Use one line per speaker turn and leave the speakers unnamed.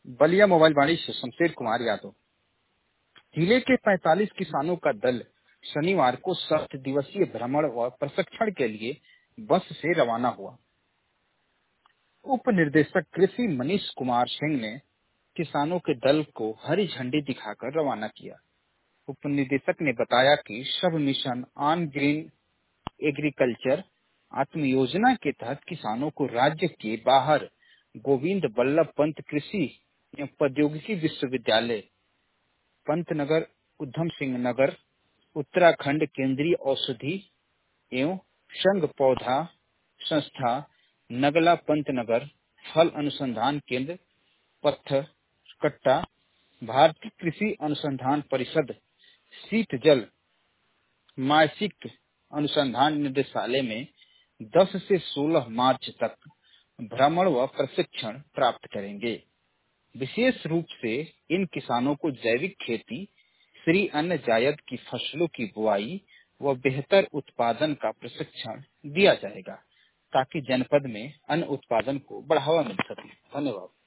Ballia mobile वाणी से शमशेर कुमार यादव। जिले के 45 किसानों का दल शनिवार को 7 दिवसीय भ्रमण व प्रशिक्षण के लिए बस से रवाना हुआ। उप निदेशक कृषि मनीष कुमार सिंह ने किसानों के दल को हरी झंडी दिखाकर रवाना किया। उप निदेशक ने बताया कि सब मिशन ऑन ग्रीन एग्रीकल्चर आत्म योजना के तहत किसानों को राज्य के बाहर गोविंद बल्लभ पंत कृषि एवं प्रौद्योगिकी विश्वविद्यालय, पंतनगर, उधम सिंह नगर, उत्तराखंड केंद्रीय औषधि एवं संघ पौधा संस्था, नगला पंतनगर, फल अनुसंधान केंद्र, पत्थर कट्टा, भारतीय कृषि अनुसंधान परिषद, शीत जल मासिक अनुसंधान निदेशालय में 10 से 16 मार्च तक भ्रमण व प्रशिक्षण प्राप्त करेंगे। विशेष रूप से इन किसानों को जैविक खेती, श्री अन्न जायद की फसलों की बुआई व बेहतर उत्पादन का प्रशिक्षण दिया जाएगा ताकि जनपद में अन्न उत्पादन को बढ़ावा मिल सके। धन्यवाद।